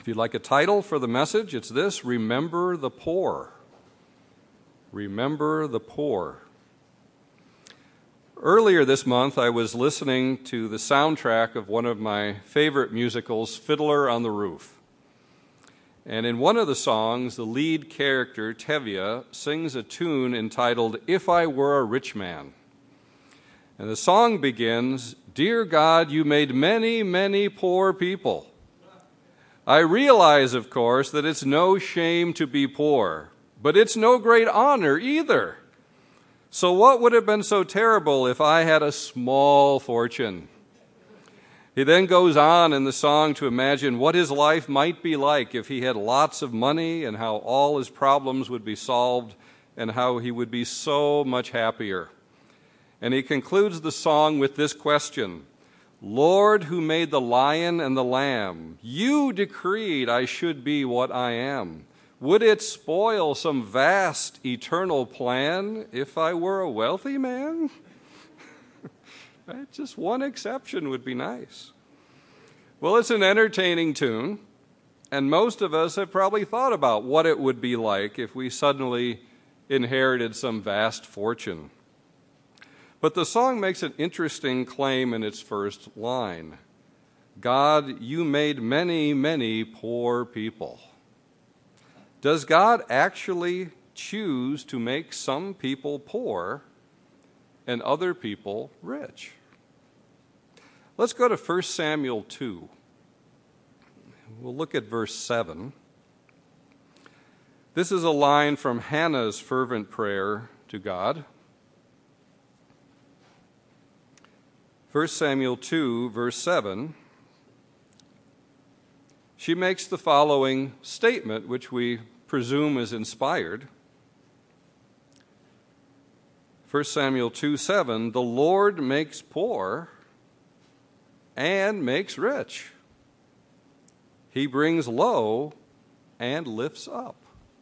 you'd like a title for the message, it's this: Remember the Poor. Remember the Poor. Earlier this month, I was listening to the soundtrack of one of my favorite musicals, Fiddler on the Roof. And in one of the songs, the lead character, Tevye, sings a tune entitled, If I Were a Rich Man. And the song begins, Dear God, you made many, many poor people. I realize, of course, that it's no shame to be poor, but it's no great honor either. So what would have been so terrible if I had a small fortune? He then goes on in the song to imagine what his life might be like if he had lots of money and how all his problems would be solved and how he would be so much happier. And he concludes the song with this question, Lord, who made the lion and the lamb, you decreed I should be what I am. Would it spoil some vast eternal plan if I were a wealthy man? Just one exception would be nice. Well, it's an entertaining tune, and most of us have probably thought about what it would be like if we suddenly inherited some vast fortune. But the song makes an interesting claim in its first line. God, you made many, many poor people. Does God actually choose to make some people poor and other people rich? Let's go to 1 Samuel 2. We'll look at verse 7. This is a line from Hannah's fervent prayer to God. 1 Samuel 2, verse 7. She makes the following statement, which we presume is inspired. 1 Samuel 2:7, the Lord makes poor and makes rich. He brings low and lifts up.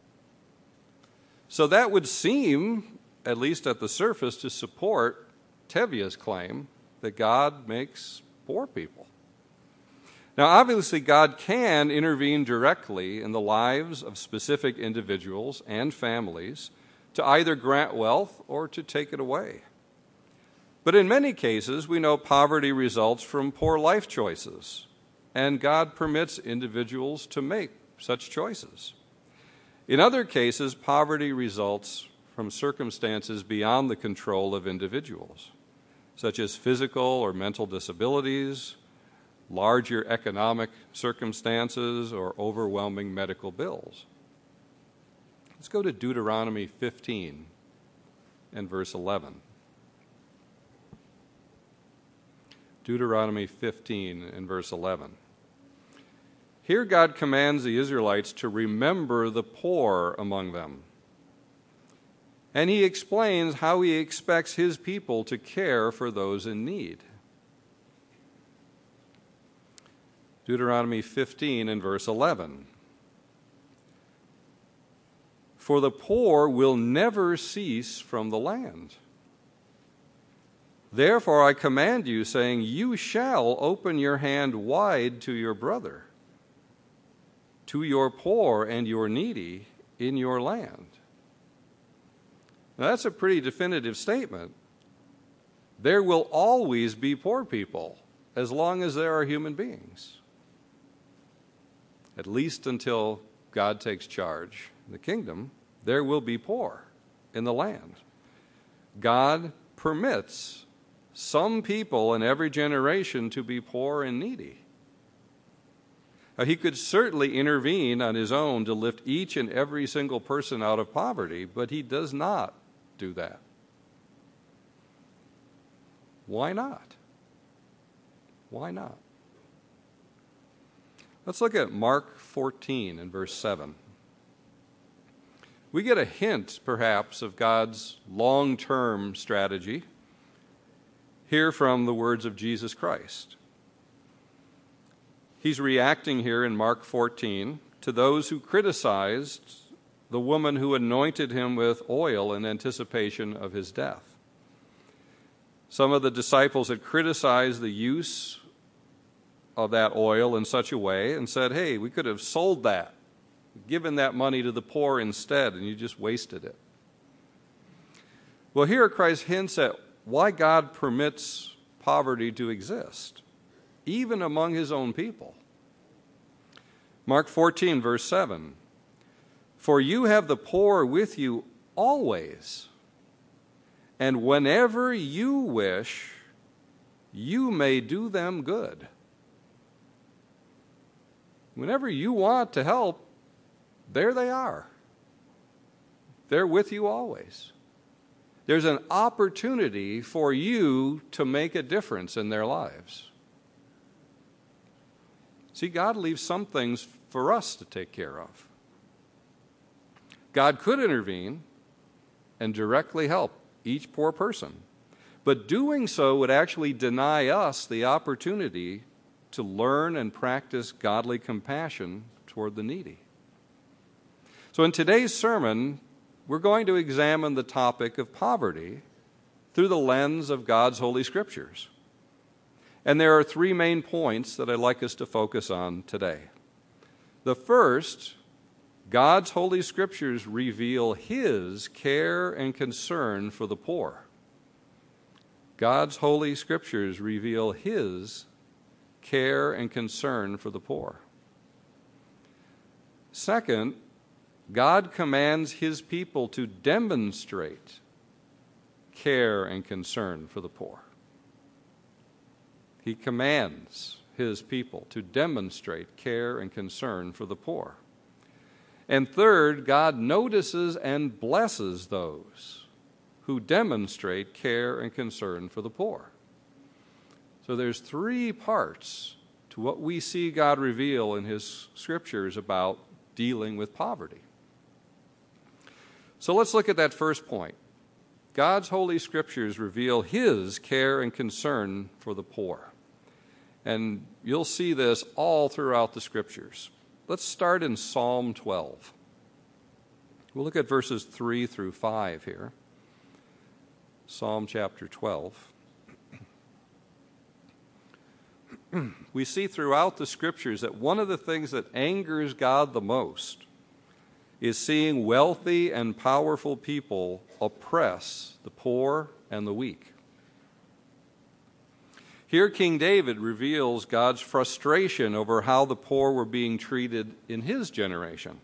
So that would seem, at least at the surface, to support Tevye's claim that God makes poor people. Now, obviously, God can intervene directly in the lives of specific individuals and families to either grant wealth or to take it away. But in many cases, we know poverty results from poor life choices, and God permits individuals to make such choices. In other cases, poverty results from circumstances beyond the control of individuals, such as physical or mental disabilities, larger economic circumstances, or overwhelming medical bills. Let's go to Deuteronomy 15 and verse 11. Deuteronomy 15 and verse 11. Here God commands the Israelites to remember the poor among them. And he explains how he expects his people to care for those in need. Deuteronomy 15 and verse 11. For the poor will never cease from the land. Therefore I command you, saying, you shall open your hand wide to your brother, to your poor and your needy in your land. Now that's a pretty definitive statement. There will always be poor people as long as there are human beings. At least until God takes charge in the kingdom, there will be poor in the land. God permits some people in every generation to be poor and needy. Now, he could certainly intervene on his own to lift each and every single person out of poverty, but he does not do that. Why not? Why not? Let's look at Mark 14 and verse 7. We get a hint, perhaps, of God's long-term strategy here from the words of Jesus Christ. He's reacting here in Mark 14 to those who criticized the woman who anointed him with oil in anticipation of his death. Some of the disciples had criticized the use of that oil in such a way and said, hey, we could have sold that, given that money to the poor instead, and you just wasted it. Well, here Christ hints at why God permits poverty to exist, even among his own people. Mark 14, verse 7, for you have the poor with you always, and whenever you wish, you may do them good. Whenever you want to help, there they are. They're with you always. There's an opportunity for you to make a difference in their lives. See, God leaves some things for us to take care of. God could intervene and directly help each poor person, but doing so would actually deny us the opportunity to learn and practice godly compassion toward the needy. So in today's sermon, we're going to examine the topic of poverty through the lens of God's Holy Scriptures. And there are three main points that I'd like us to focus on today. The first, God's Holy Scriptures reveal his care and concern for the poor. God's Holy Scriptures reveal his care and concern for the poor. Second, God commands his people to demonstrate care and concern for the poor. He commands his people to demonstrate care and concern for the poor. And third, God notices and blesses those who demonstrate care and concern for the poor. So there's three parts to what we see God reveal in his scriptures about dealing with poverty. So let's look at that first point. God's Holy Scriptures reveal his care and concern for the poor. And you'll see this all throughout the Scriptures. Let's start in Psalm 12. We'll look at verses 3 through 5 here. Psalm chapter 12. We see throughout the Scriptures that one of the things that angers God the most is seeing wealthy and powerful people oppress the poor and the weak. Here, King David reveals God's frustration over how the poor were being treated in his generation.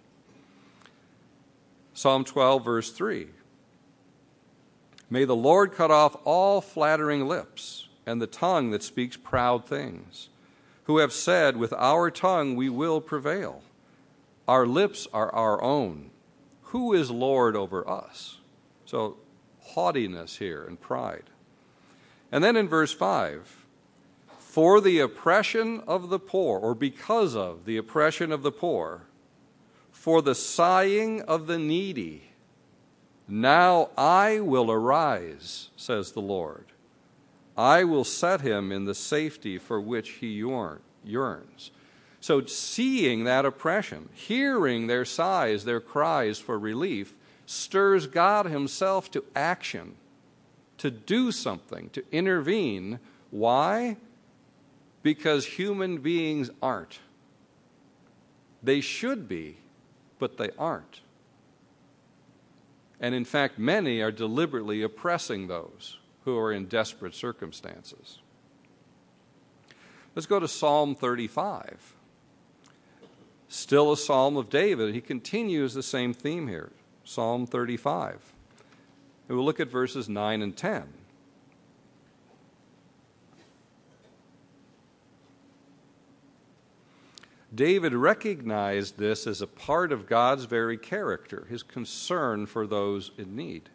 Psalm 12, verse 3. May the Lord cut off all flattering lips and the tongue that speaks proud things, who have said, with our tongue we will prevail. Our lips are our own. Who is Lord over us? So, haughtiness here and pride. And then in verse 5, for the oppression of the poor, or because of the oppression of the poor, for the sighing of the needy, now I will arise, says the Lord. I will set him in the safety for which he yearns. So seeing that oppression, hearing their sighs, their cries for relief, stirs God himself to action, to do something, to intervene. Why? Because human beings aren't. They should be, but they aren't. And in fact, many are deliberately oppressing those who are in desperate circumstances. Let's go to Psalm 35. Still a psalm of David. He continues the same theme here. Psalm 35. And we'll look at verses 9 and 10. David recognized this as a part of God's very character, his concern for those in need.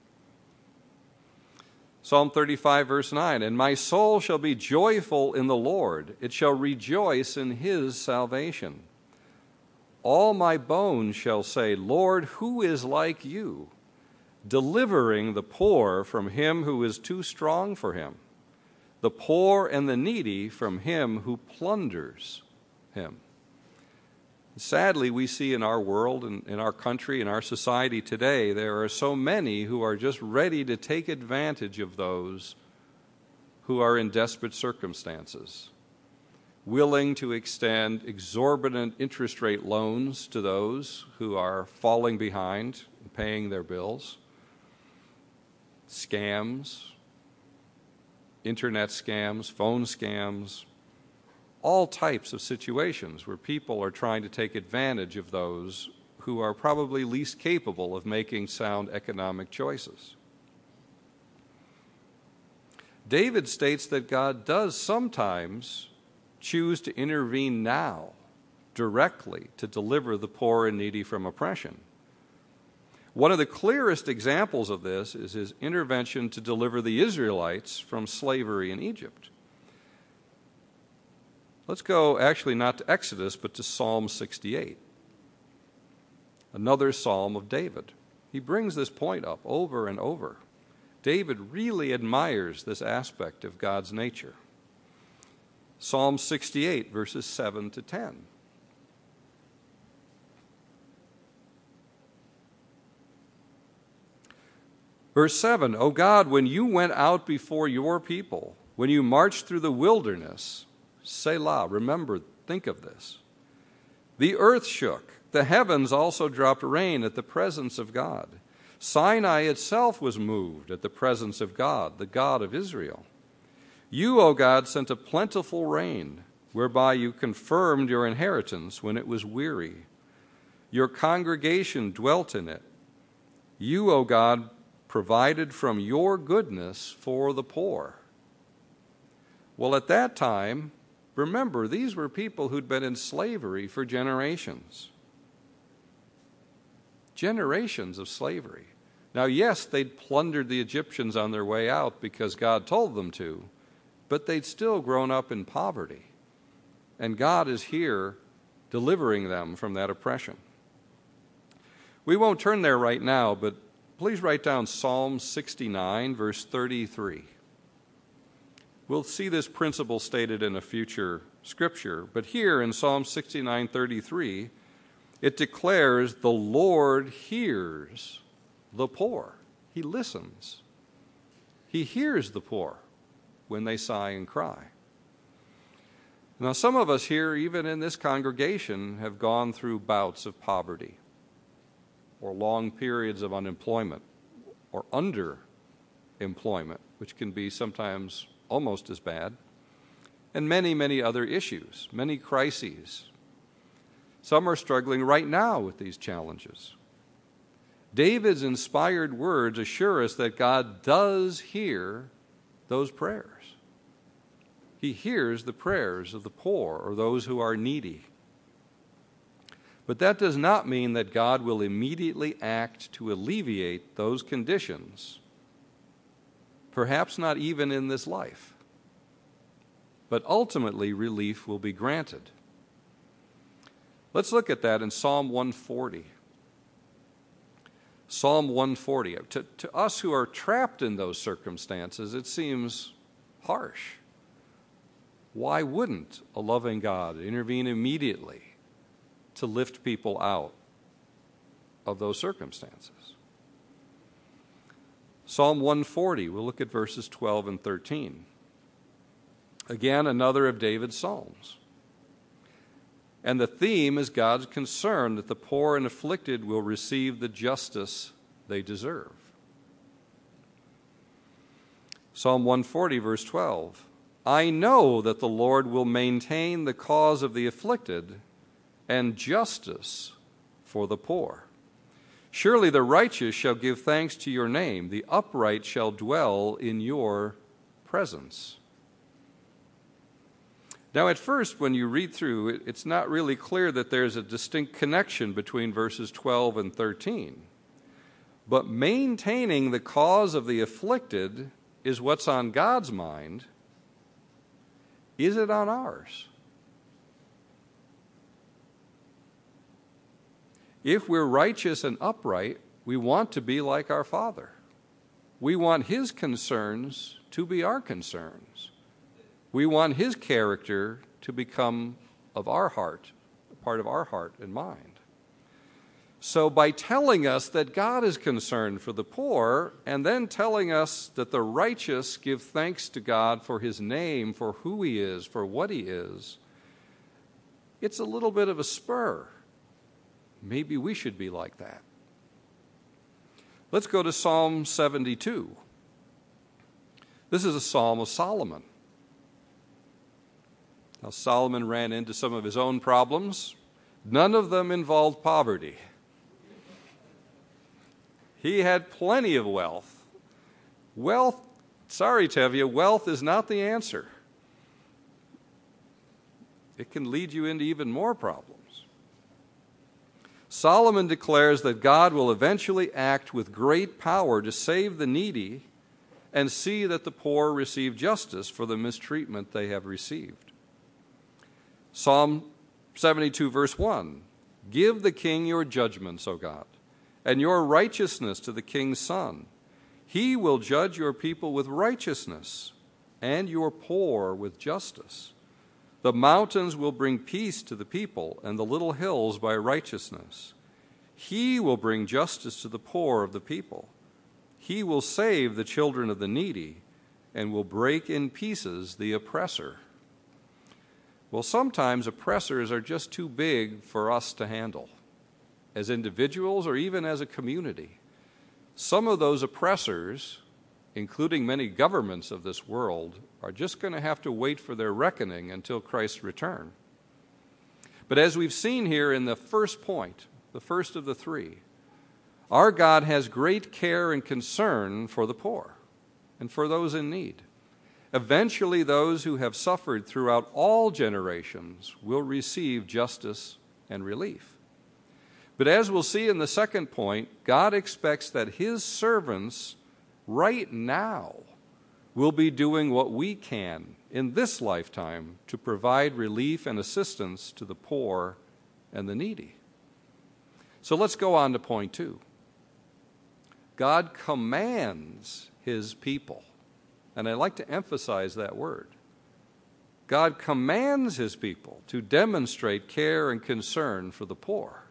Psalm 35, verse 9, and my soul shall be joyful in the Lord. It shall rejoice in his salvation. All my bones shall say, Lord, who is like you, delivering the poor from him who is too strong for him, the poor and the needy from him who plunders him. Sadly, we see in our world, in our country, in our society today, there are so many who are just ready to take advantage of those who are in desperate circumstances. willing to extend exorbitant interest rate loans to those who are falling behind in paying their bills, scams, internet scams, phone scams, all types of situations where people are trying to take advantage of those who are probably least capable of making sound economic choices. David states that God does sometimes choose to intervene now, directly, to deliver the poor and needy from oppression. One of the clearest examples of this is his intervention to deliver the Israelites from slavery in Egypt. Let's go actually not to Exodus, but to Psalm 68, another psalm of David. He brings this point up over and over. David really admires this aspect of God's nature. Psalm 68, verses 7 to 10. Verse 7, O God, when you went out before your people, when you marched through the wilderness, Selah, remember, think of this. The earth shook, the heavens also dropped rain at the presence of God. Sinai itself was moved at the presence of God, the God of Israel. You, O God, sent a plentiful rain, whereby you confirmed your inheritance when it was weary. Your congregation dwelt in it. You, O God, provided from your goodness for the poor. Well, at that time, remember, these were people who'd been in slavery for generations. Generations of slavery. Now, yes, they'd plundered the Egyptians on their way out because God told them to, but they'd still grown up in poverty. And God is here delivering them from that oppression. We won't turn there right now, but please write down Psalm 69, verse 33. We'll see this principle stated in a future scripture, but here in Psalm 69:33, it declares the Lord hears the poor. He listens. He hears the poor when they sigh and cry. Now, some of us here, even in this congregation, have gone through bouts of poverty or long periods of unemployment or underemployment, which can be sometimes almost as bad, and many, many other issues, many crises. Some are struggling right now with these challenges. David's inspired words assure us that God does hear those prayers. He hears the prayers of the poor or those who are needy. But that does not mean that God will immediately act to alleviate those conditions, perhaps not even in this life. But ultimately, relief will be granted. Let's look at that in Psalm 140. Psalm 140. To us who are trapped in those circumstances, it seems harsh. Why wouldn't a loving God intervene immediately to lift people out of those circumstances? Psalm 140, we'll look at verses 12 and 13. Again, another of David's psalms. And the theme is God's concern that the poor and afflicted will receive the justice they deserve. Psalm 140, verse 12. I know that the Lord will maintain the cause of the afflicted and justice for the poor. Surely the righteous shall give thanks to your name. The upright shall dwell in your presence. Now, at first, when you read through, it's not really clear that there's a distinct connection between verses 12 and 13. But maintaining the cause of the afflicted is what's on God's mind. Is it on ours? If we're righteous and upright, we want to be like our Father. We want His concerns to be our concerns. We want His character to become of our heart, a part of our heart and mind. So by telling us that God is concerned for the poor, and then telling us that the righteous give thanks to God for His name, for who He is, for what He is, it's a little bit of a spur. Maybe we should be like that. Let's go to Psalm 72. This is a psalm of Solomon. Now, Solomon ran into some of his own problems. None of them involved poverty. He had plenty of wealth. Sorry, Tevye, wealth is not the answer. It can lead you into even more problems. Solomon declares that God will eventually act with great power to save the needy and see that the poor receive justice for the mistreatment they have received. Psalm 72, verse 1, "Give the king your judgments, O God, and your righteousness to the king's son. He will judge your people with righteousness and your poor with justice. The mountains will bring peace to the people, and the little hills by righteousness. He will bring justice to the poor of the people. He will save the children of the needy, and will break in pieces the oppressor." Well, sometimes oppressors are just too big for us to handle, as individuals or even as a community. Some of those oppressors, including many governments of this world, are just going to have to wait for their reckoning until Christ's return. But as we've seen here in the first point, the first of the three, our God has great care and concern for the poor and for those in need. Eventually, those who have suffered throughout all generations will receive justice and relief. But as we'll see in the second point, God expects that his servants right now will be doing what we can in this lifetime to provide relief and assistance to the poor and the needy. So let's go on to point 2. God commands his people. And I like to emphasize that word. God commands his people to demonstrate care and concern for the poor.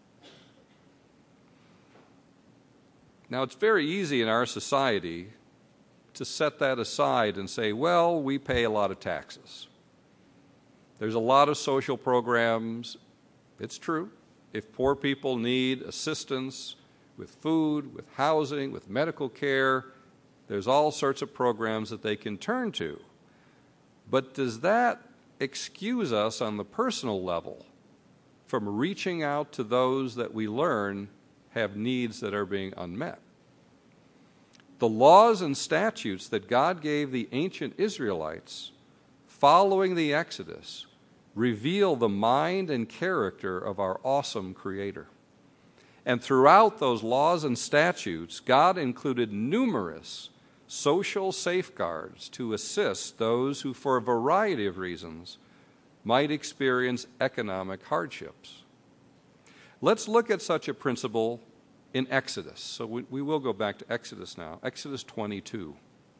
Now, it's very easy in our society to set that aside and say, well, we pay a lot of taxes. There's a lot of social programs. It's true. If poor people need assistance with food, with housing, with medical care, there's all sorts of programs that they can turn to. But does that excuse us on the personal level from reaching out to those that we learn have needs that are being unmet? The laws and statutes that God gave the ancient Israelites following the Exodus reveal the mind and character of our awesome Creator. And throughout those laws and statutes, God included numerous social safeguards to assist those who, for a variety of reasons, might experience economic hardships. Let's look at such a principle in Exodus. So we will go back to Exodus now. Exodus 22.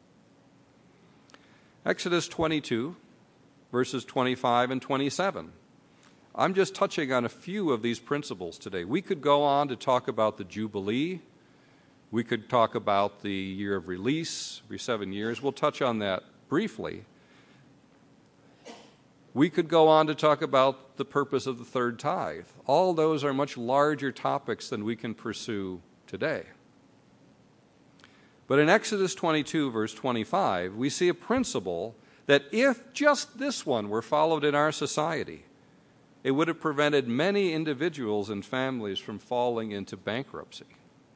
Exodus 22, verses 25 and 27. I'm just touching on a few of these principles today. We could go on to talk about the Jubilee. We could talk about the year of release, every 7 years. We'll touch on that briefly. We could go on to talk about the purpose of the third tithe. All those are much larger topics than we can pursue today. But in Exodus 22, verse 25, we see a principle that if just this one were followed in our society, it would have prevented many individuals and families from falling into bankruptcy.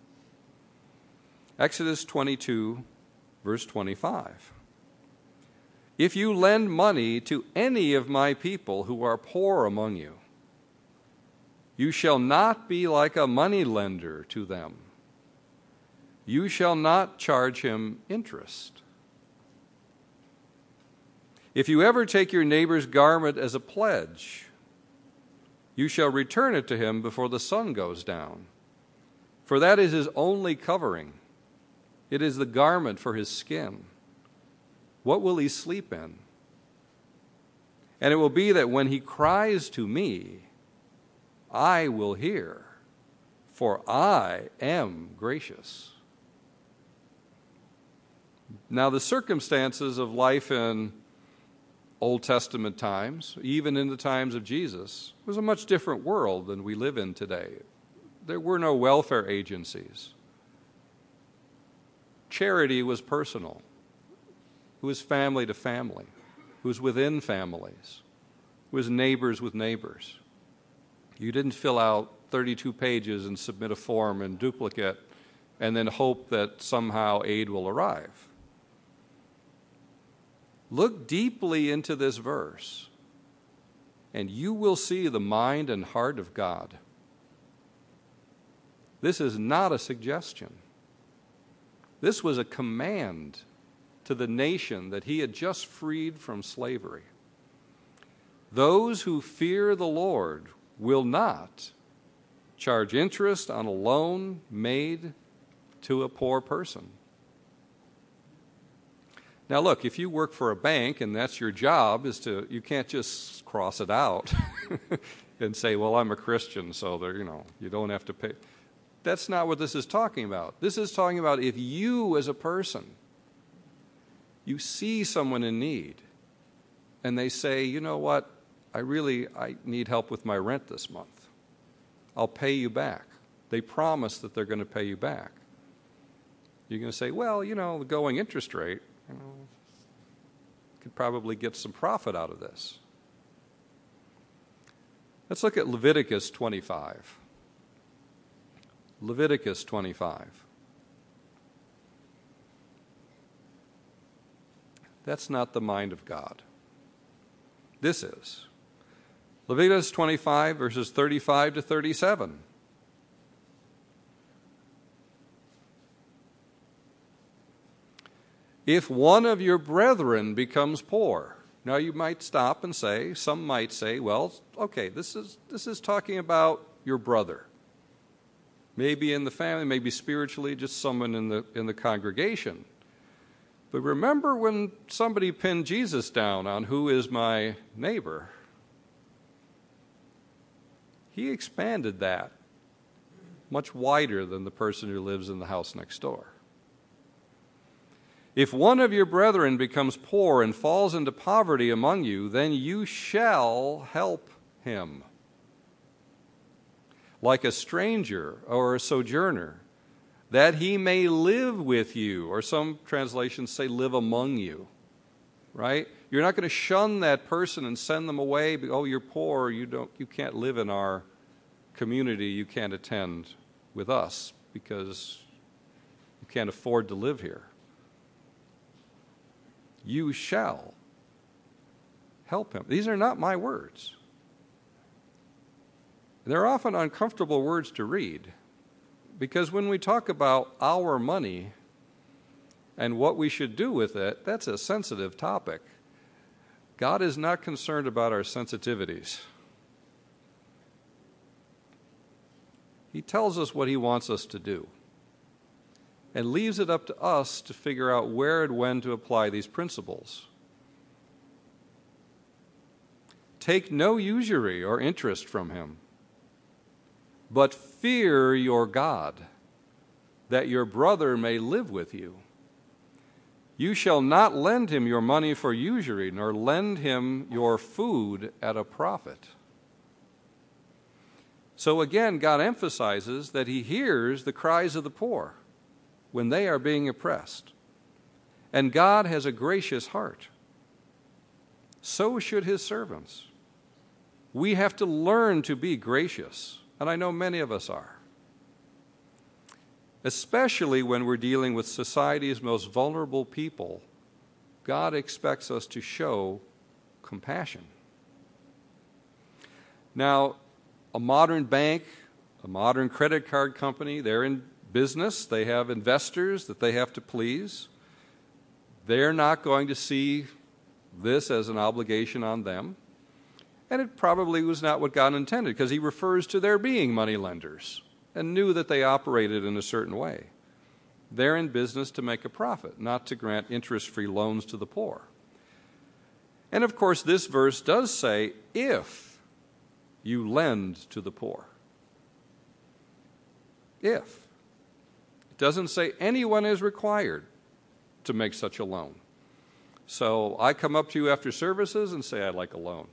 Exodus 22, verse 25. "If you lend money to any of my people who are poor among you, you shall not be like a money lender to them. You shall not charge him interest. If you ever take your neighbor's garment as a pledge, you shall return it to him before the sun goes down, for that is his only covering. It is the garment for his skin. What will he sleep in? And it will be that when he cries to me, I will hear, for I am gracious." Now, the circumstances of life in Old Testament times, even in the times of Jesus, was a much different world than we live in today. There were no welfare agencies. Charity was personal. It was family to family. It was within families. It was neighbors with neighbors. You didn't fill out 32 pages and submit a form in duplicate and then hope that somehow aid will arrive. Look deeply into this verse, and you will see the mind and heart of God. This is not a suggestion. This was a command to the nation that he had just freed from slavery. Those who fear the Lord will not charge interest on a loan made to a poor person. Now look, if you work for a bank and that's your job, you can't just cross it out and say, well, I'm a Christian, so you don't have to pay. That's not what this is talking about. This is talking about if you as a person, you see someone in need and they say, you know what, I need help with my rent this month. I'll pay you back. They promise that they're going to pay you back. You're going to say, well, the going interest rate, could probably get some profit out of this. Let's look at Leviticus 25. Leviticus 25. That's not the mind of God. This is. Leviticus 25, verses 35 to 37. If one of your brethren becomes poor. Now you might stop and say, some might say, well, okay, this is talking about your brother. Maybe in the family, maybe spiritually, just someone in the congregation. But remember when somebody pinned Jesus down on who is my neighbor? He expanded that much wider than the person who lives in the house next door. If one of your brethren becomes poor and falls into poverty among you, then you shall help him, like a stranger or a sojourner, that he may live with you, or some translations say live among you, right? You're not going to shun that person and send them away. Oh, you're poor, you can't live in our community, you can't attend with us because you can't afford to live here. You shall help him. These are not my words. They're often uncomfortable words to read because when we talk about our money and what we should do with it, that's a sensitive topic. God is not concerned about our sensitivities. He tells us what he wants us to do and leaves it up to us to figure out where and when to apply these principles. Take no usury or interest from him, but fear your God, that your brother may live with you. You shall not lend him your money for usury, nor lend him your food at a profit. So again, God emphasizes that he hears the cries of the poor when they are being oppressed. And God has a gracious heart. So should his servants. We have to learn to be gracious, and I know many of us are. Especially when we're dealing with society's most vulnerable people, God expects us to show compassion. Now, a modern bank, a modern credit card company, they're in business. They have investors that they have to please. They're not going to see this as an obligation on them. And it probably was not what God intended, because he refers to their being money lenders and knew that they operated in a certain way. They're in business to make a profit, not to grant interest-free loans to the poor. And of course, this verse does say, if you lend to the poor. If. It doesn't say anyone is required to make such a loan. So I come up to you after services and say, I'd like a loan.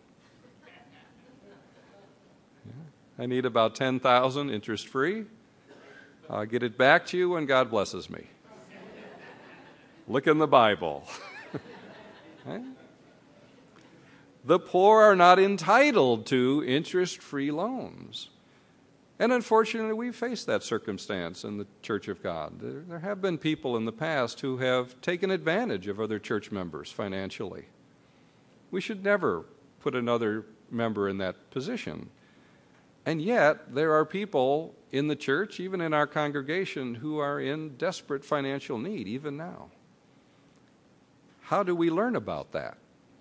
I need about $10,000 interest-free. I'll get it back to you when God blesses me. Look in the Bible. Right? The poor are not entitled to interest-free loans. And unfortunately, we face that circumstance in the Church of God. There have been people in the past who have taken advantage of other church members financially. We should never put another member in that position. And yet, there are people in the church, even in our congregation, who are in desperate financial need, even now. How do we learn about that?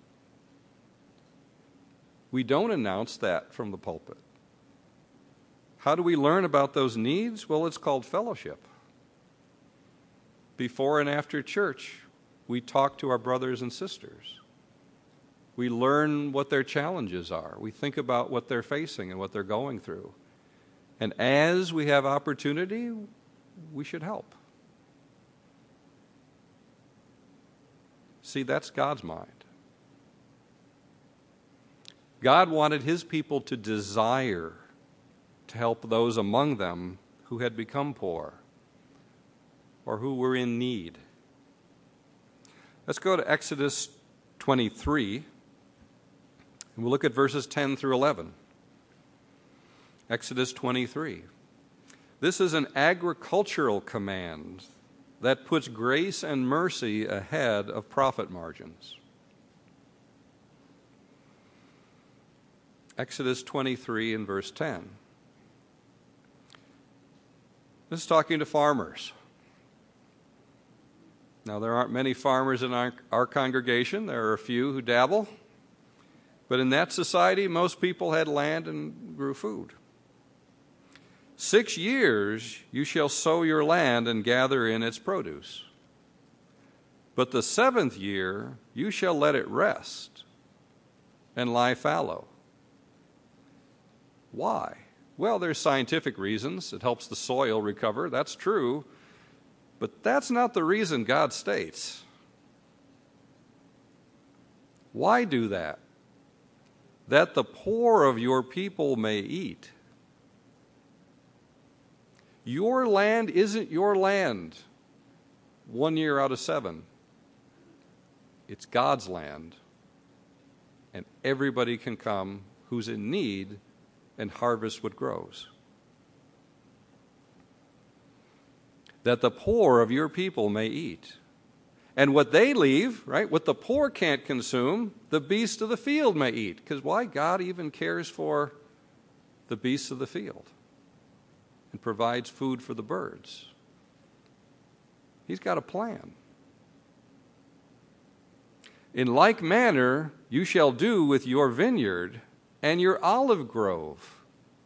We don't announce that from the pulpit. How do we learn about those needs? Well, it's called fellowship. Before and after church, we talk to our brothers and sisters. We learn what their challenges are. We think about what they're facing and what they're going through. And as we have opportunity, we should help. See, that's God's mind. God wanted his people to desire to help those among them who had become poor or who were in need. Let's go to Exodus 23, and we'll look at verses 10 through 11. Exodus 23. This is an agricultural command that puts grace and mercy ahead of profit margins. Exodus 23 and verse 10. This is talking to farmers. Now, there aren't many farmers in our congregation. There are a few who dabble. But in that society, most people had land and grew food. 6 years you shall sow your land and gather in its produce. But the 7th year you shall let it rest and lie fallow. Why? Well, there's scientific reasons. It helps the soil recover. That's true. But that's not the reason God states. Why do that? That the poor of your people may eat. Your land isn't your land 1 year out of 7. It's God's land. And everybody can come who's in need and harvest what grows. That the poor of your people may eat. And what they leave, right, what the poor can't consume, the beasts of the field may eat. Because why? God even cares for the beasts of the field and provides food for the birds. He's got a plan. In like manner, you shall do with your vineyard and your olive grove.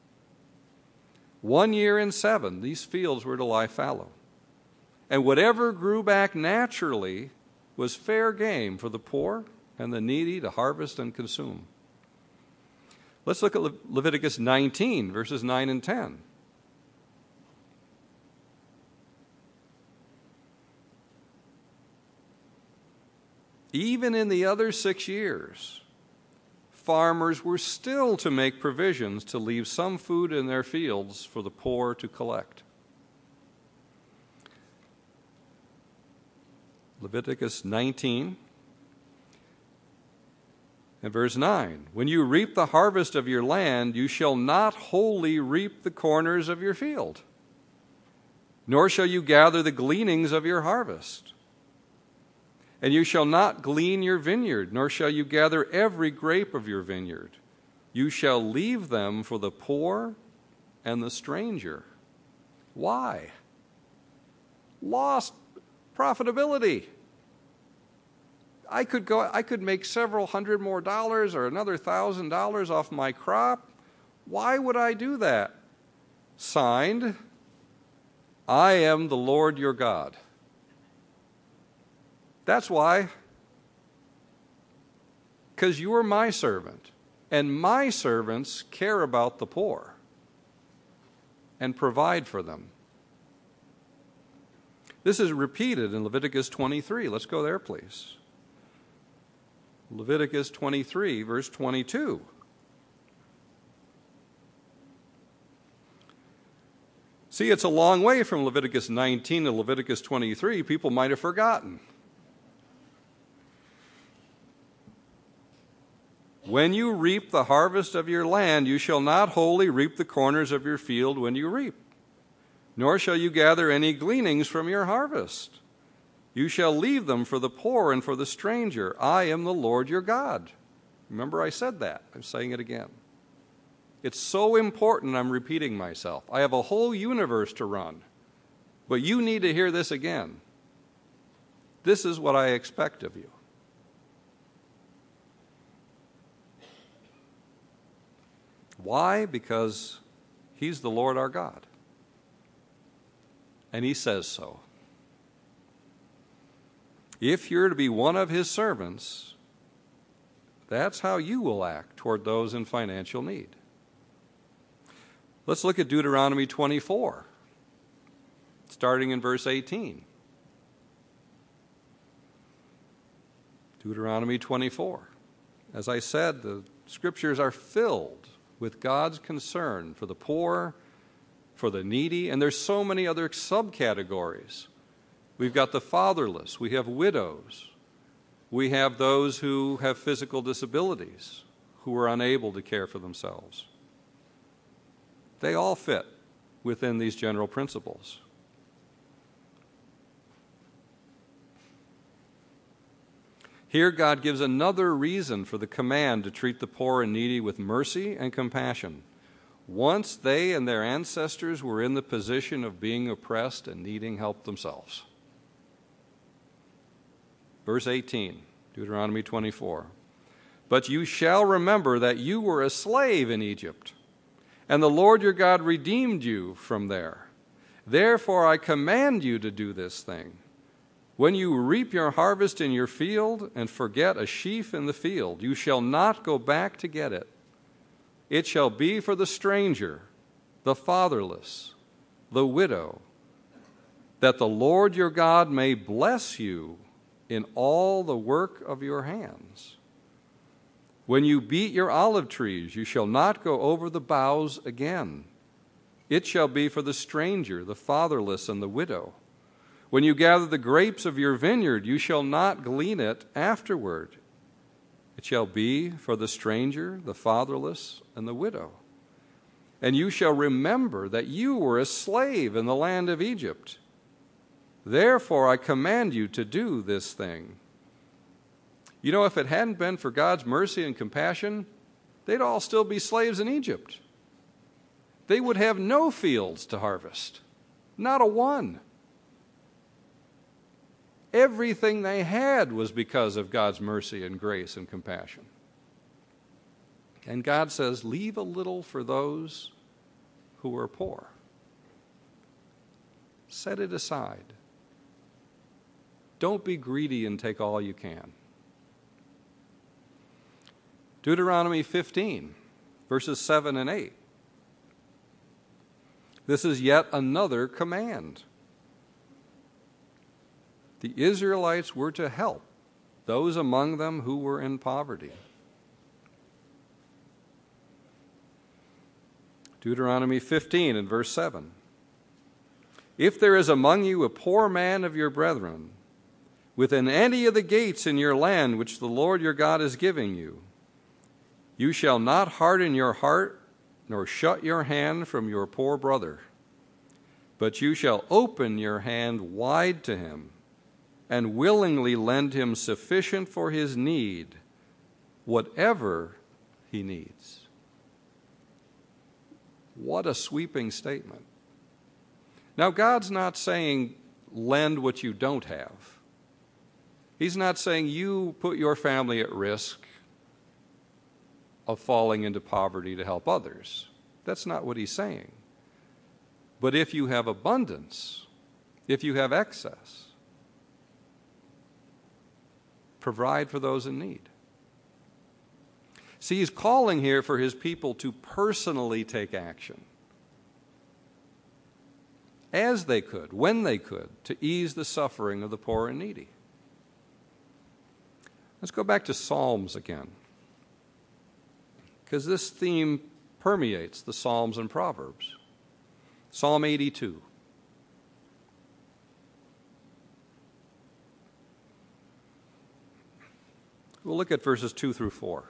1 year in 7, these fields were to lie fallow. And whatever grew back naturally was fair game for the poor and the needy to harvest and consume. Let's look at Leviticus 19, verses 9 and 10. Even in the other 6 years, farmers were still to make provisions to leave some food in their fields for the poor to collect. Leviticus 19 and verse 9. When you reap the harvest of your land, you shall not wholly reap the corners of your field, nor shall you gather the gleanings of your harvest. And you shall not glean your vineyard, nor shall you gather every grape of your vineyard. You shall leave them for the poor and the stranger. Why? Lost profitability. I could make several hundred more dollars or another $1,000 off my crop. Why would I do that? Signed, I am the Lord your God. That's why. Because you are my servant, and my servants care about the poor and provide for them. This is repeated in Leviticus 23. Let's go there, please. Leviticus 23, verse 22. See, it's a long way from Leviticus 19 to Leviticus 23. People might have forgotten. When you reap the harvest of your land, you shall not wholly reap the corners of your field when you reap, nor shall you gather any gleanings from your harvest. You shall leave them for the poor and for the stranger. I am the Lord your God. Remember, I said that. I'm saying it again. It's so important I'm repeating myself. I have a whole universe to run, but you need to hear this again. This is what I expect of you. Why? Because He's the Lord our God. And He says so. If you're to be one of His servants, that's how you will act toward those in financial need. Let's look at Deuteronomy 24, starting in verse 18. Deuteronomy 24. As I said, the scriptures are filled with God's concern for the poor, for the needy, and there's so many other subcategories. We've got the fatherless, we have widows, we have those who have physical disabilities, who are unable to care for themselves. They all fit within these general principles. Here, God gives another reason for the command to treat the poor and needy with mercy and compassion. Once they and their ancestors were in the position of being oppressed and needing help themselves. Verse 18, Deuteronomy 24. But you shall remember that you were a slave in Egypt, and the Lord your God redeemed you from there. Therefore I command you to do this thing. When you reap your harvest in your field and forget a sheaf in the field, you shall not go back to get it. It shall be for the stranger, the fatherless, the widow, that the Lord your God may bless you in all the work of your hands. When you beat your olive trees, you shall not go over the boughs again. It shall be for the stranger, the fatherless, and the widow. When you gather the grapes of your vineyard, you shall not glean it afterward. It shall be for the stranger, the fatherless, and the widow. And you shall remember that you were a slave in the land of Egypt. Therefore I command you to do this thing. You know, if it hadn't been for God's mercy and compassion, they'd all still be slaves in Egypt. They would have no fields to harvest, not a one. Everything they had was because of God's mercy and grace and compassion. And God says, leave a little for those who are poor. Set it aside. Don't be greedy and take all you can. Deuteronomy 15, verses 7 and 8. This is yet another command. The Israelites were to help those among them who were in poverty. Deuteronomy 15 and verse 7. If there is among you a poor man of your brethren, within any of the gates in your land which the Lord your God is giving you, you shall not harden your heart, nor shut your hand from your poor brother, but you shall open your hand wide to him, and willingly lend him sufficient for his need, whatever he needs. What a sweeping statement. Now, God's not saying lend what you don't have. He's not saying you put your family at risk of falling into poverty to help others. That's not what he's saying. But if you have abundance, if you have excess, provide for those in need. See, he's calling here for his people to personally take action as they could, when they could, to ease the suffering of the poor and needy. Let's go back to Psalms again, because this theme permeates the Psalms and Proverbs. Psalm 82. We'll look at verses 2 through 4.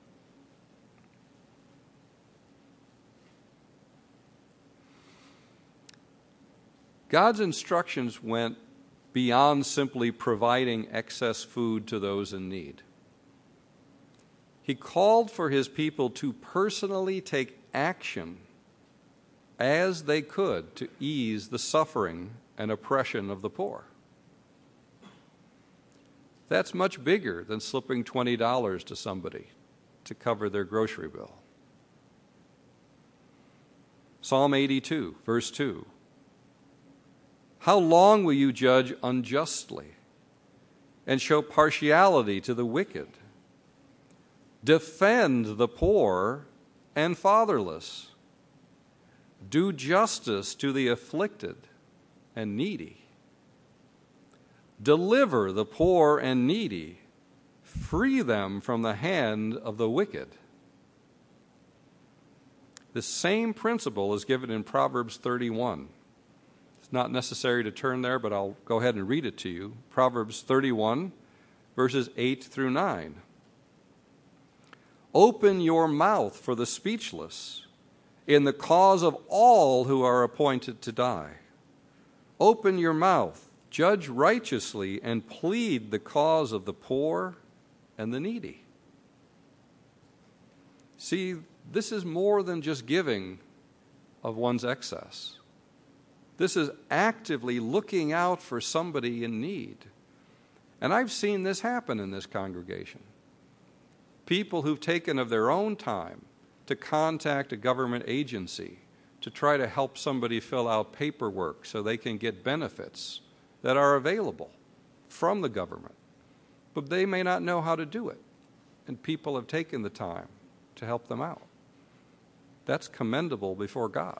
God's instructions went beyond simply providing excess food to those in need. He called for his people to personally take action as they could to ease the suffering and oppression of the poor. That's much bigger than slipping $20 to somebody to cover their grocery bill. Psalm 82, verse 2. How long will you judge unjustly and show partiality to the wicked? Defend the poor and fatherless. Do justice to the afflicted and needy. Deliver the poor and needy. Free them from the hand of the wicked. The same principle is given in Proverbs 31. It's not necessary to turn there, but I'll go ahead and read it to you. Proverbs 31, verses 8 through 9. Open your mouth for the speechless in the cause of all who are appointed to die. Open your mouth, judge righteously, and plead the cause of the poor and the needy. See, this is more than just giving of one's excess. This is actively looking out for somebody in need. And I've seen this happen in this congregation. People who've taken of their own time to contact a government agency to try to help somebody fill out paperwork so they can get benefits that are available from the government. But they may not know how to do it. And people have taken the time to help them out. That's commendable before God.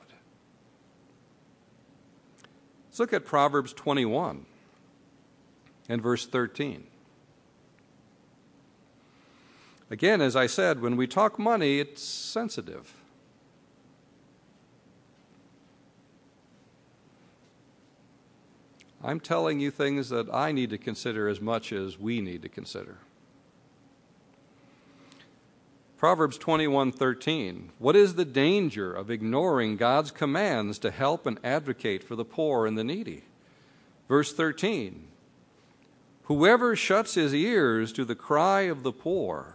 Let's look at Proverbs 21 and verse 13. Again, as I said, when we talk money, it's sensitive. I'm telling you things that I need to consider as much as we need to consider. Proverbs 21:13. What is the danger of ignoring God's commands to help and advocate for the poor and the needy? Verse 13. Whoever shuts his ears to the cry of the poor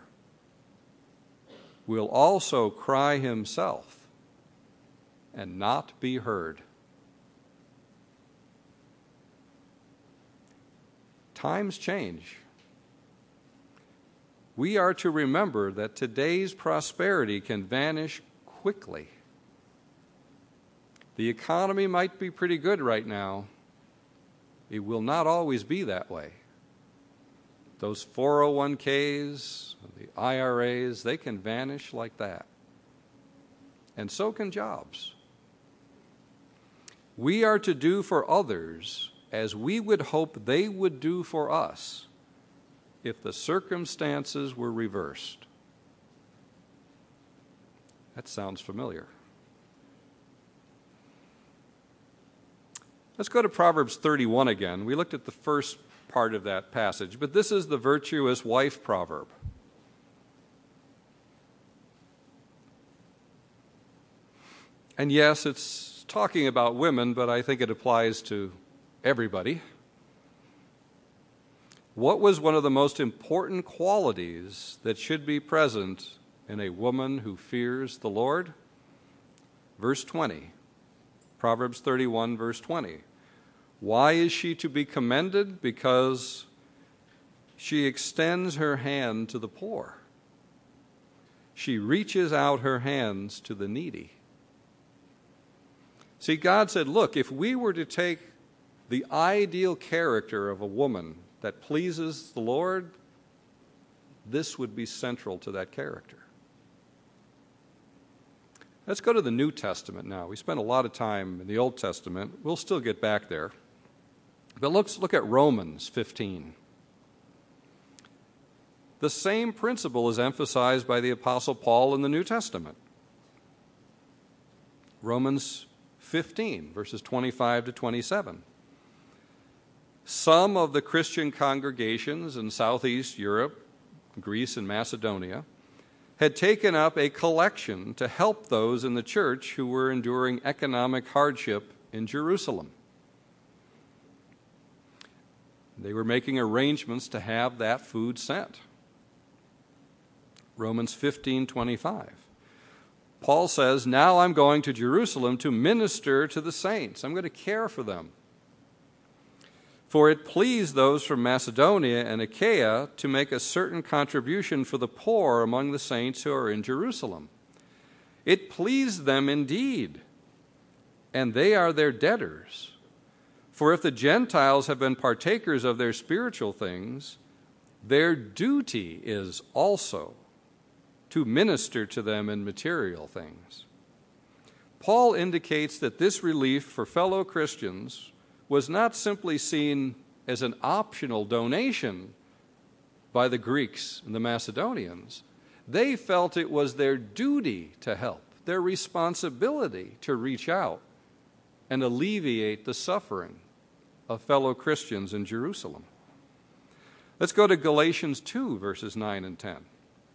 will also cry himself and not be heard. Times change. We are to remember that today's prosperity can vanish quickly. The economy might be pretty good right now. It will not always be that way. Those 401ks, the IRAs, they can vanish like that. And so can jobs. We are to do for others as we would hope they would do for us if the circumstances were reversed. That sounds familiar. Let's go to Proverbs 31 again. We looked at the first part of that passage, but this is the virtuous wife proverb. And yes, it's talking about women, but I think it applies to everybody. What was one of the most important qualities that should be present in a woman who fears the Lord? Verse 20, Proverbs 31, verse 20. Why is she to be commended? Because she extends her hand to the poor. She reaches out her hands to the needy. See, God said, look, if we were to take the ideal character of a woman that pleases the Lord, this would be central to that character. Let's go to the New Testament now. We spent a lot of time in the Old Testament. We'll still get back there. But let's look at Romans 15. the same principle is emphasized by the Apostle Paul in the New Testament. Romans 15, verses 25 to 27. Some of the Christian congregations in Southeast Europe, Greece and Macedonia, had taken up a collection to help those in the church who were enduring economic hardship in Jerusalem. They were making arrangements to have that food sent. Romans 15:25. Paul says, "Now I'm going to Jerusalem to minister to the saints." I'm going to care for them. For it pleased those from Macedonia and Achaia to make a certain contribution for the poor among the saints who are in Jerusalem. It pleased them indeed, and they are their debtors. For if the Gentiles have been partakers of their spiritual things, their duty is also to minister to them in material things. Paul indicates that this relief for fellow Christians was not simply seen as an optional donation by the Greeks and the Macedonians. They felt it was their duty to help, their responsibility to reach out and alleviate the suffering of fellow Christians in Jerusalem. Let's go to Galatians 2, verses 9 and 10.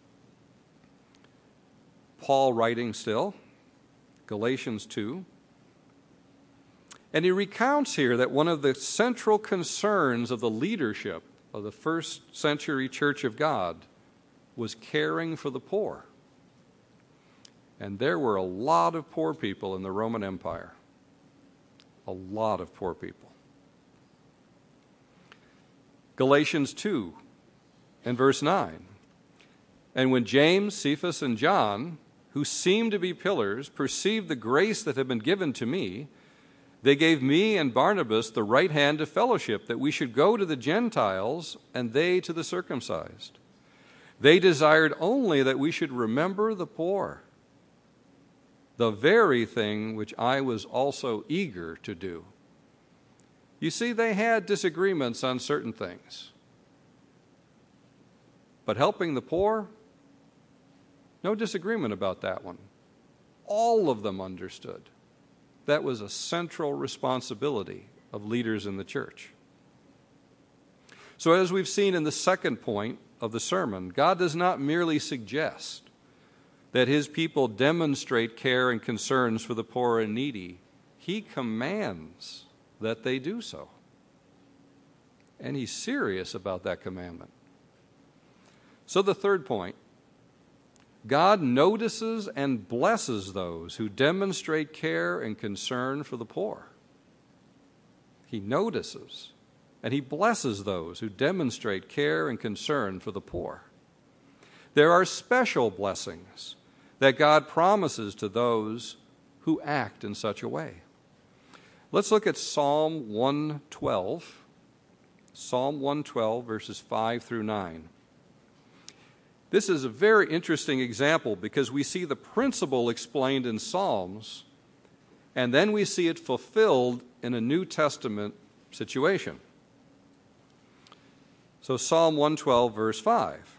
Paul writing still, Galatians 2. And he recounts here that one of the central concerns of the leadership of the first century Church of God was caring for the poor. And there were a lot of poor people in the Roman Empire. A lot of poor people. Galatians 2 and verse 9. And when James, Cephas, and John, who seemed to be pillars, perceived the grace that had been given to me, they gave me and Barnabas the right hand to fellowship, that we should go to the Gentiles and they to the circumcised. They desired only that we should remember the poor, the very thing which I was also eager to do. You see, they had disagreements on certain things. But helping the poor, no disagreement about that one. All of them understood that was a central responsibility of leaders in the church. So as we've seen in the second point of the sermon, God does not merely suggest that his people demonstrate care and concerns for the poor and needy. He commands that they do so. And he's serious about that commandment. So the third point, God notices and blesses those who demonstrate care and concern for the poor. He notices and he blesses those who demonstrate care and concern for the poor. There are special blessings that God promises to those who act in such a way. Let's look at Psalm 112. Psalm 112, verses 5 through 9. This is a very interesting example because we see the principle explained in Psalms, and then we see it fulfilled in a New Testament situation. So Psalm 112, verse 5.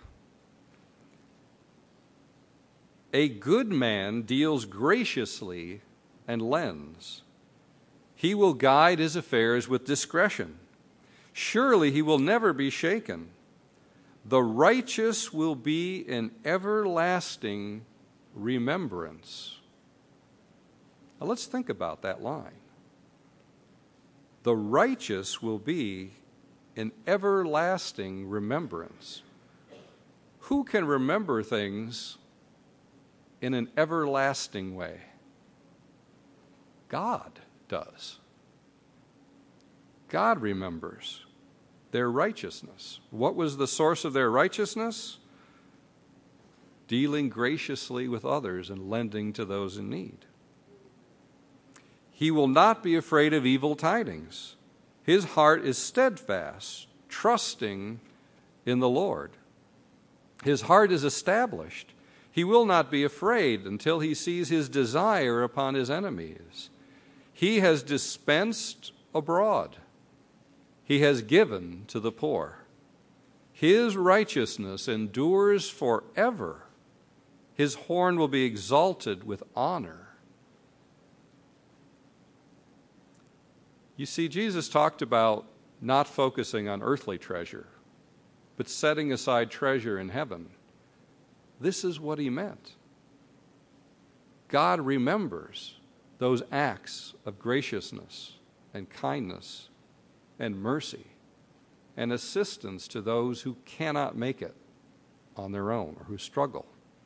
A good man deals graciously and lends. He will guide his affairs with discretion. Surely he will never be shaken. The righteous will be in everlasting remembrance. Now let's think about that line. The righteous will be in everlasting remembrance. Who can remember things in an everlasting way? God does. God remembers their righteousness. What was the source of their righteousness? Dealing graciously with others and lending to those in need. He will not be afraid of evil tidings. His heart is steadfast, trusting in the Lord. His heart is established. He will not be afraid until he sees his desire upon his enemies. He has dispensed abroad. He has given to the poor. His righteousness endures forever. His horn will be exalted with honor. You see, Jesus talked about not focusing on earthly treasure, but setting aside treasure in heaven. This is what he meant. God remembers those acts of graciousness and kindness and mercy and assistance to those who cannot make it on their own or who struggle.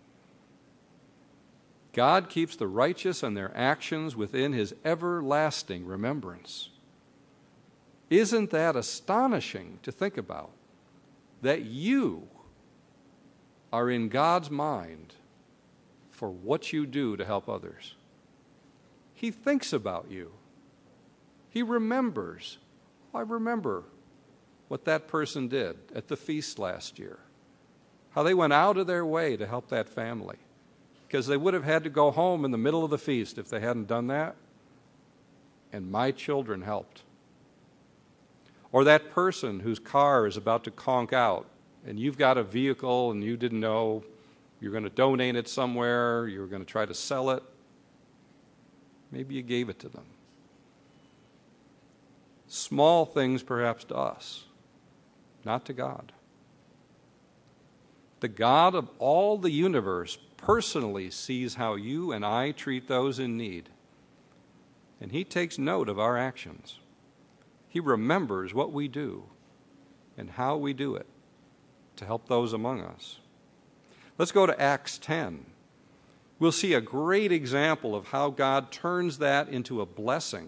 God keeps the righteous and their actions within his everlasting remembrance. Isn't that astonishing to think about? That you are in God's mind for what you do to help others. He thinks about you. He remembers. I remember what that person did at the feast last year, how they went out of their way to help that family, because they would have had to go home in the middle of the feast if they hadn't done that, and my children helped. Or that person whose car is about to conk out, and you've got a vehicle and you didn't know you're going to donate it somewhere, you're going to try to sell it. Maybe you gave it to them. Small things perhaps to us, not to God. The God of all the universe personally sees how you and I treat those in need, and he takes note of our actions. He remembers what we do and how we do it to help those among us. Let's go to Acts 10. We'll see a great example of how God turns that into a blessing.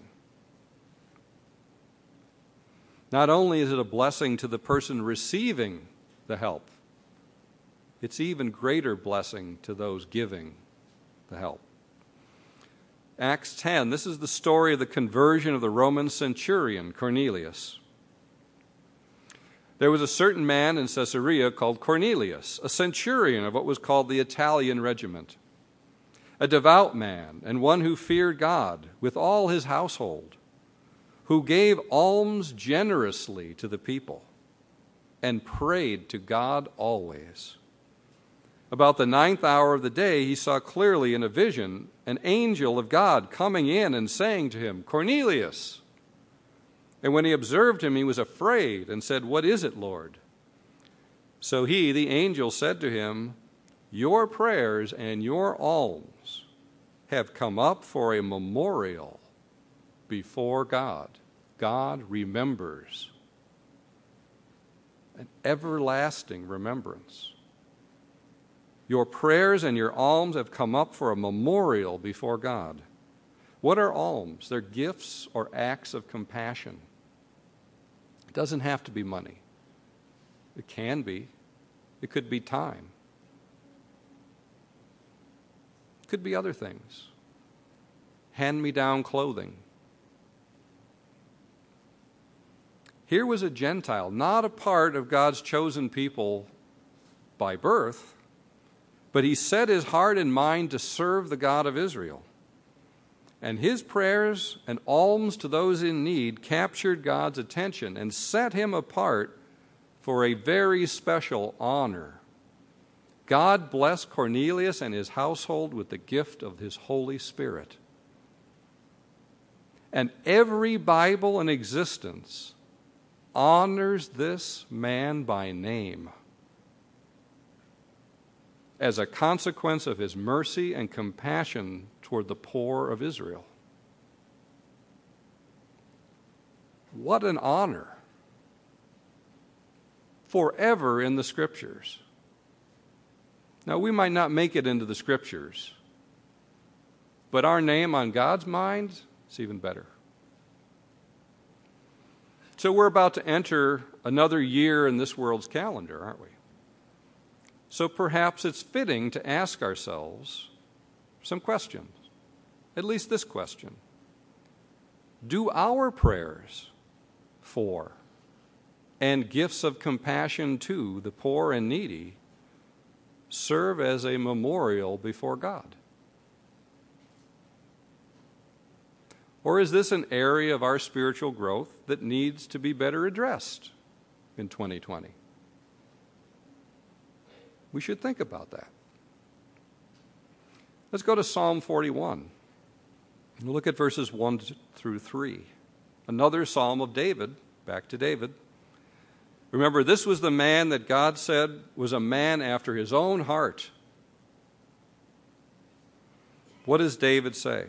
Not only is it a blessing to the person receiving the help, it's even greater blessing to those giving the help. Acts 10, this is the story of the conversion of the Roman centurion, Cornelius. There was a certain man in Caesarea called Cornelius, a centurion of what was called the Italian regiment, a devout man and one who feared God with all his household, who gave alms generously to the people and prayed to God always. About the 9th hour of the day, he saw clearly in a vision an angel of God coming in and saying to him, "Cornelius." And when he observed him, he was afraid and said, "What is it, Lord?" So he, the angel, said to him, "Your prayers and your alms have come up for a memorial before God." God remembers. An everlasting remembrance. Your prayers and your alms have come up for a memorial before God. What are alms? They're gifts or acts of compassion. It doesn't have to be money. It can be. It could be time. It could be other things. Hand-me-down clothing. Here was a Gentile, not a part of God's chosen people by birth, but he set his heart and mind to serve the God of Israel. And his prayers and alms to those in need captured God's attention and set him apart for a very special honor. God blessed Cornelius and his household with the gift of his Holy Spirit. And every Bible in existence honors this man by name as a consequence of his mercy and compassion toward the poor of Israel. What an honor. Forever in the Scriptures. Now, we might not make it into the Scriptures, but our name on God's mind is even better. So we're about to enter another year in this world's calendar, aren't we? So perhaps it's fitting to ask ourselves some questions, at least this question. Do our prayers for and gifts of compassion to the poor and needy serve as a memorial before God? Or is this an area of our spiritual growth that needs to be better addressed in 2020? We should think about that. Let's go to Psalm 41. We'll look at verses 1 through 3. Another Psalm of David, back to David. Remember, this was the man that God said was a man after his own heart. What does David say?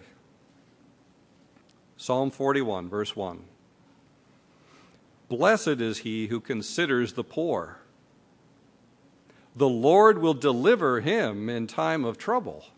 Psalm 41, verse 1. Blessed is he who considers the poor. The Lord will deliver him in time of trouble.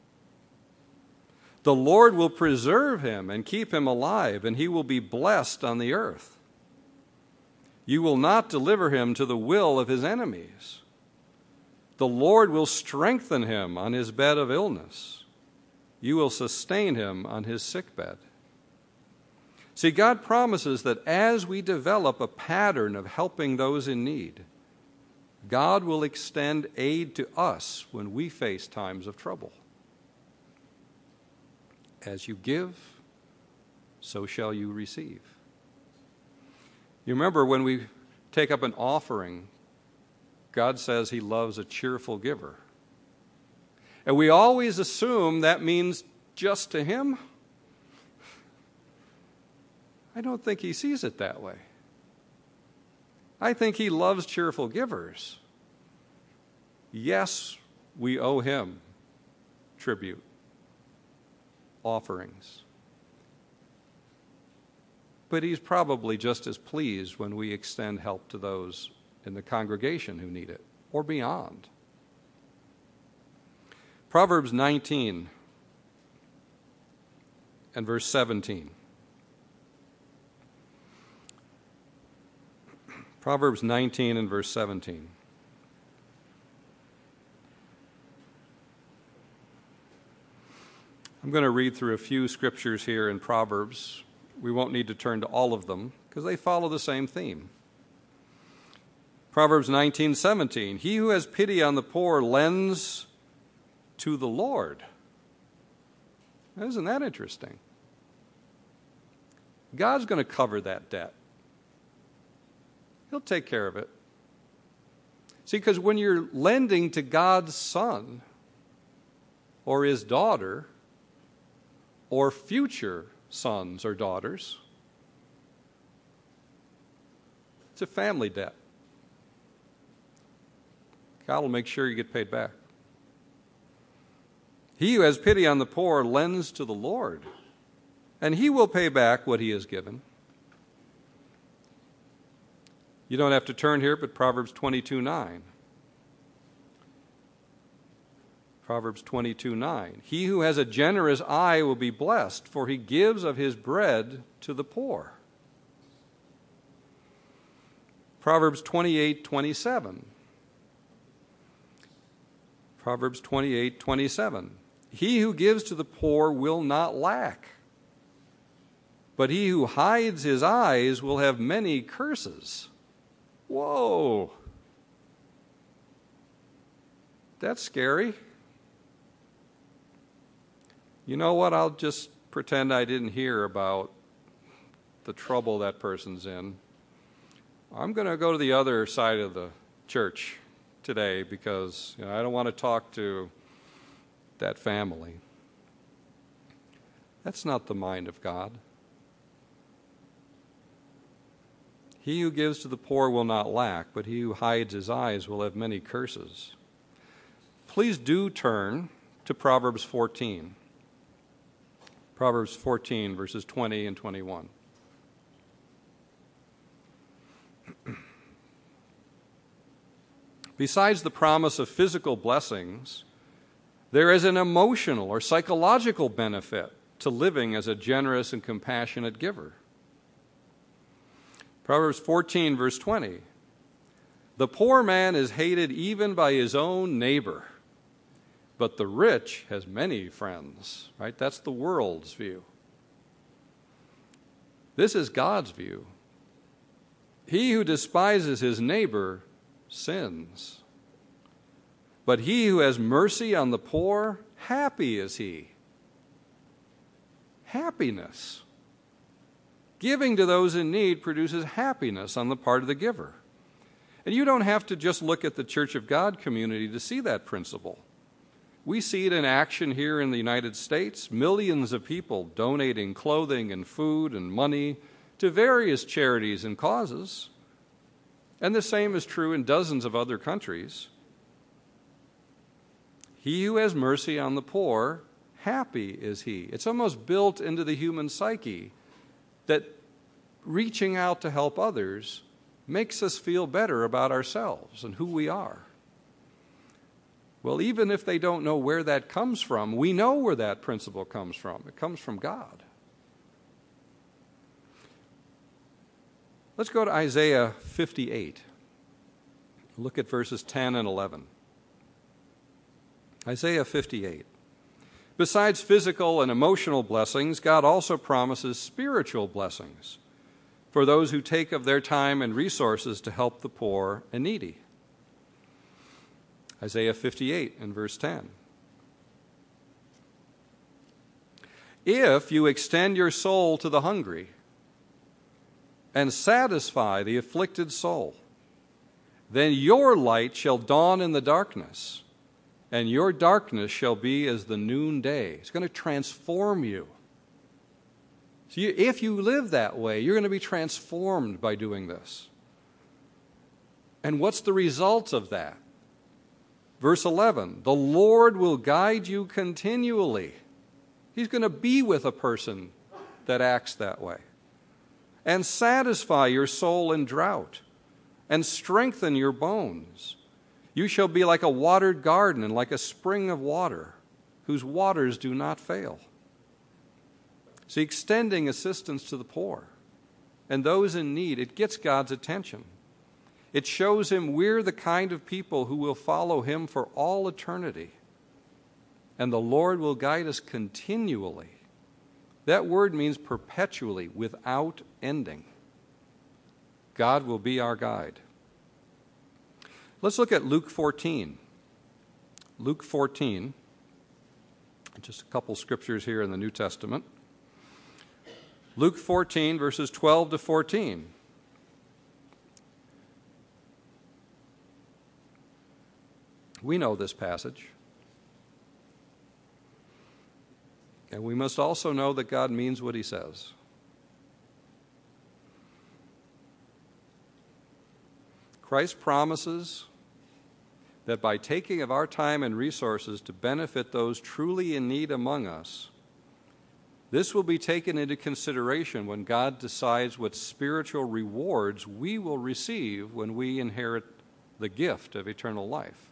The Lord will preserve him and keep him alive, and he will be blessed on the earth. You will not deliver him to the will of his enemies. The Lord will strengthen him on his bed of illness. You will sustain him on his sickbed. See, God promises that as we develop a pattern of helping those in need, God will extend aid to us when we face times of trouble. As you give, so shall you receive. You remember when we take up an offering, God says he loves a cheerful giver. And we always assume that means just to him. I don't think he sees it that way. I think he loves cheerful givers. Yes, we owe him tribute, offerings. But he's probably just as pleased when we extend help to those in the congregation who need it, or beyond. Proverbs 19 and verse 17. Proverbs 19 and verse 17. I'm going to read through a few scriptures here in Proverbs. We won't need to turn to all of them because they follow the same theme. Proverbs 19:17. He who has pity on the poor lends to the Lord. Isn't that interesting? God's going to cover that debt. He'll take care of it. See, because when you're lending to God's son or his daughter or future sons or daughters, it's a family debt. God will make sure you get paid back. He who has pity on the poor lends to the Lord, and he will pay back what he has given. You don't have to turn here, but Proverbs 22:9. Proverbs 22:9. He who has a generous eye will be blessed, for he gives of his bread to the poor. Proverbs 28:27. Proverbs 28:27. He who gives to the poor will not lack, but he who hides his eyes will have many curses. Whoa. That's scary. You know what? I'll just pretend I didn't hear about the trouble that person's in. I'm going to go to the other side of the church today because I don't want to talk to that family. That's not the mind of God. He who gives to the poor will not lack, but he who hides his eyes will have many curses. Please do turn to Proverbs 14. Proverbs 14, verses 20 and 21. Besides the promise of physical blessings, there is an emotional or psychological benefit to living as a generous and compassionate giver. Proverbs 14, verse 20. The poor man is hated even by his own neighbor, but the rich has many friends. Right? That's the world's view. This is God's view. He who despises his neighbor sins. But he who has mercy on the poor, happy is he. Happiness. Giving to those in need produces happiness on the part of the giver. And you don't have to just look at the Church of God community to see that principle. We see it in action here in the United States. Millions of people donating clothing and food and money to various charities and causes. And the same is true in dozens of other countries. He who has mercy on the poor, happy is he. It's almost built into the human psyche that reaching out to help others makes us feel better about ourselves and who we are. Well, even if they don't know where that comes from, we know where that principle comes from. It comes from God. Let's go to Isaiah 58. Look at verses 10 and 11. Isaiah 58. Besides physical and emotional blessings, God also promises spiritual blessings for those who take of their time and resources to help the poor and needy. Isaiah 58 and verse 10. If you extend your soul to the hungry and satisfy the afflicted soul, then your light shall dawn in the darkness, and your darkness shall be as the noonday. It's going to transform you. So if you live that way, you're going to be transformed by doing this. And what's the result of that? Verse 11, the Lord will guide you continually. He's going to be with a person that acts that way. And satisfy your soul in drought, and strengthen your bones. You shall be like a watered garden and like a spring of water, whose waters do not fail. See, extending assistance to the poor and those in need, it gets God's attention. It shows him we're the kind of people who will follow him for all eternity. And the Lord will guide us continually. That word means perpetually, without ending. God will be our guide. Let's look at Luke 14. Luke 14, just a couple scriptures here in the New Testament. Luke 14, verses 12 to 14. We know this passage. And we must also know that God means what he says. Christ promises that by taking of our time and resources to benefit those truly in need among us, this will be taken into consideration when God decides what spiritual rewards we will receive when we inherit the gift of eternal life.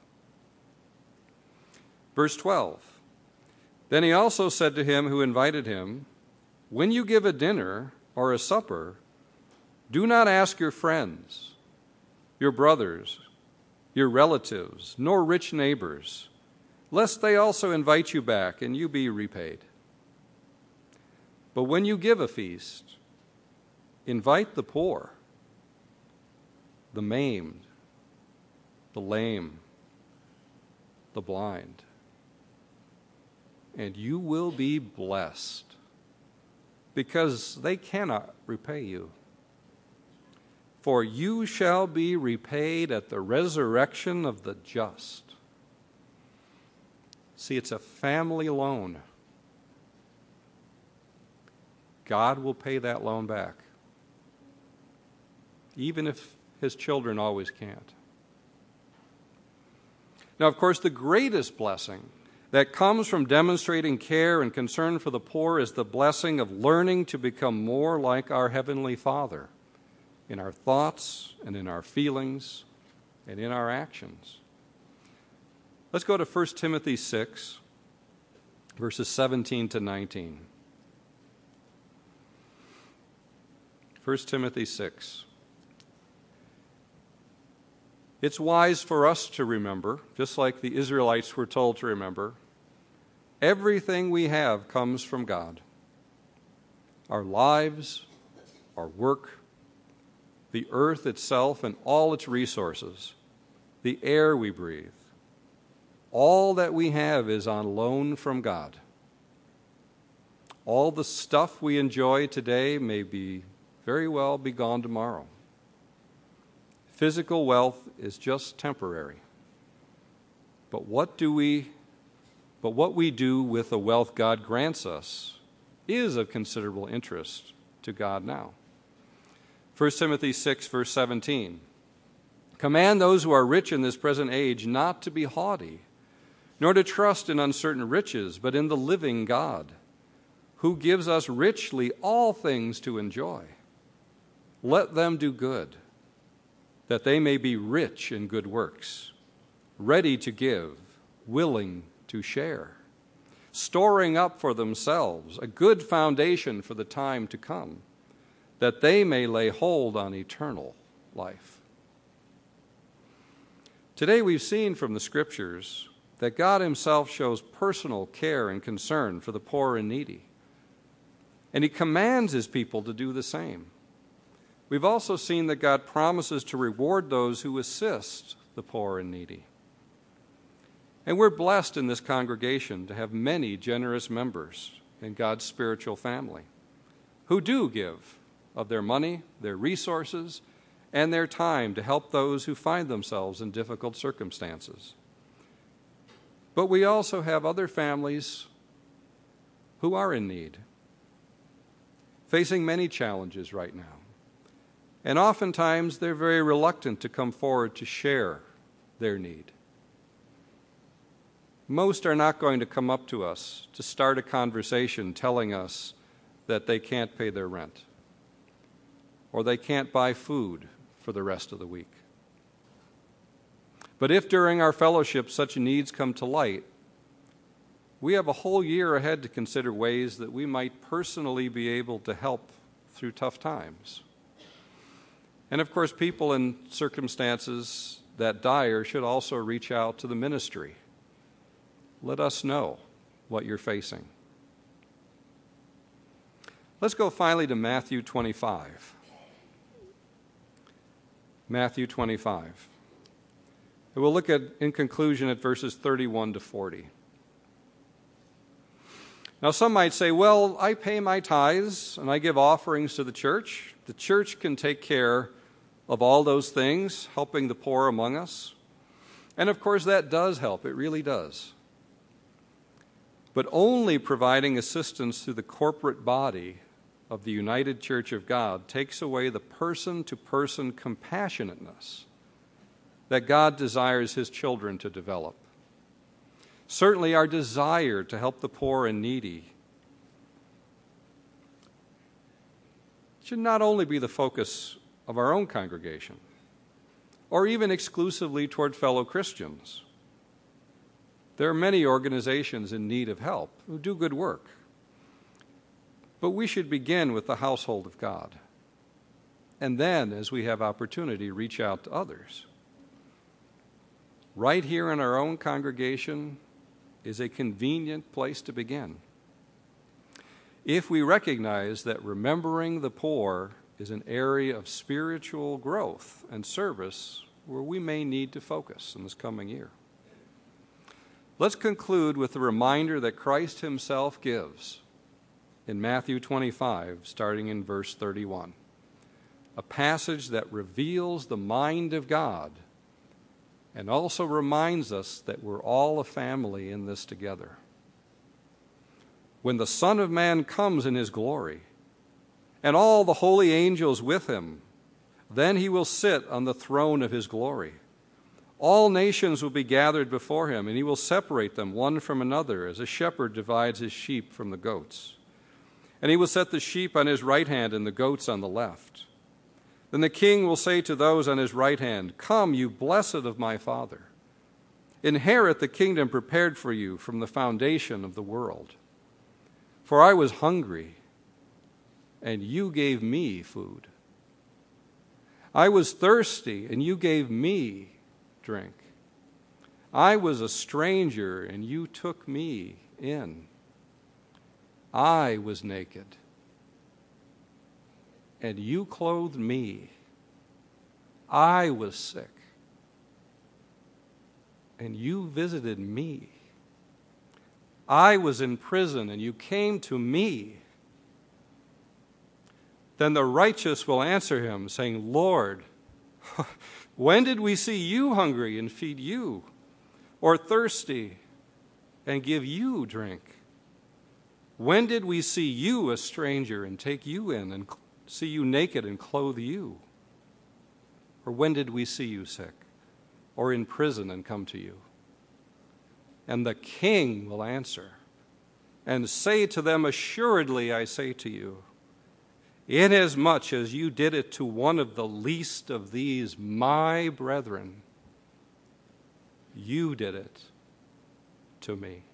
Verse 12, then he also said to him who invited him, when you give a dinner or a supper, do not ask your friends, your brothers, your relatives, nor rich neighbors, lest they also invite you back and you be repaid. But when you give a feast, invite the poor, the maimed, the lame, the blind, and you will be blessed, because they cannot repay you. For you shall be repaid at the resurrection of the just. See, it's a family loan. God will pay that loan back, even if his children always can't. Now, of course, the greatest blessing that comes from demonstrating care and concern for the poor is the blessing of learning to become more like our Heavenly Father in our thoughts and in our feelings and in our actions. Let's go to 1 Timothy 6, verses 17 to 19. 1 Timothy 6. It's wise for us to remember, just like the Israelites were told to remember, everything we have comes from God. Our lives, our work, the earth itself and all its resources, the air we breathe, all that we have is on loan from God. All the stuff we enjoy today may very well be gone tomorrow. Physical wealth is just temporary. But what we do with the wealth God grants us is of considerable interest to God now. 1 Timothy 6, verse 17. Command those who are rich in this present age not to be haughty, nor to trust in uncertain riches, but in the living God, who gives us richly all things to enjoy. Let them do good, that they may be rich in good works, ready to give, willing to share, storing up for themselves a good foundation for the time to come, that they may lay hold on eternal life. Today we've seen from the Scriptures that God himself shows personal care and concern for the poor and needy, and he commands his people to do the same. We've also seen that God promises to reward those who assist the poor and needy. And we're blessed in this congregation to have many generous members in God's spiritual family who do give of their money, their resources, and their time to help those who find themselves in difficult circumstances. But we also have other families who are in need, facing many challenges right now. And oftentimes they're very reluctant to come forward to share their need. Most are not going to come up to us to start a conversation telling us that they can't pay their rent or they can't buy food for the rest of the week. But if during our fellowship such needs come to light, we have a whole year ahead to consider ways that we might personally be able to help through tough times. And of course, people in circumstances that dire should also reach out to the ministry. Let us know what you're facing. Let's go finally to Matthew 25. Matthew 25. And we'll look at, in conclusion, at verses 31 to 40. Now, some might say, well, I pay my tithes and I give offerings to the church. The church can take care of all those things, helping the poor among us. And of course, that does help. It really does. But only providing assistance through the corporate body of the United Church of God takes away the person-to-person compassionateness that God desires his children to develop. Certainly our desire to help the poor and needy should not only be the focus of our own congregation, or even exclusively toward fellow Christians. There are many organizations in need of help who do good work. But we should begin with the household of God. And then, as we have opportunity, reach out to others. Right here in our own congregation is a convenient place to begin. If we recognize that remembering the poor is an area of spiritual growth and service where we may need to focus in this coming year. Let's conclude with the reminder that Christ himself gives in Matthew 25, starting in verse 31, a passage that reveals the mind of God and also reminds us that we're all a family in this together. When the Son of Man comes in his glory, and all the holy angels with him, then he will sit on the throne of his glory. All nations will be gathered before him, and he will separate them one from another, as a shepherd divides his sheep from the goats. And he will set the sheep on his right hand and the goats on the left. Then the king will say to those on his right hand, "Come, you blessed of my Father. Inherit the kingdom prepared for you from the foundation of the world. For I was hungry, and you gave me food. I was thirsty, and you gave me drink. I was a stranger, and you took me in. I was naked, and you clothed me. I was sick, and you visited me. I was in prison, and you came to me." Then the righteous will answer him, saying, "Lord, When did we see you hungry and feed you, or thirsty and give you drink? When did we see you a stranger and take you in, and see you naked and clothe you? Or when did we see you sick or in prison and come to you?" And the king will answer and say to them, "Assuredly, I say to you, inasmuch as you did it to one of the least of these my brethren, you did it to me."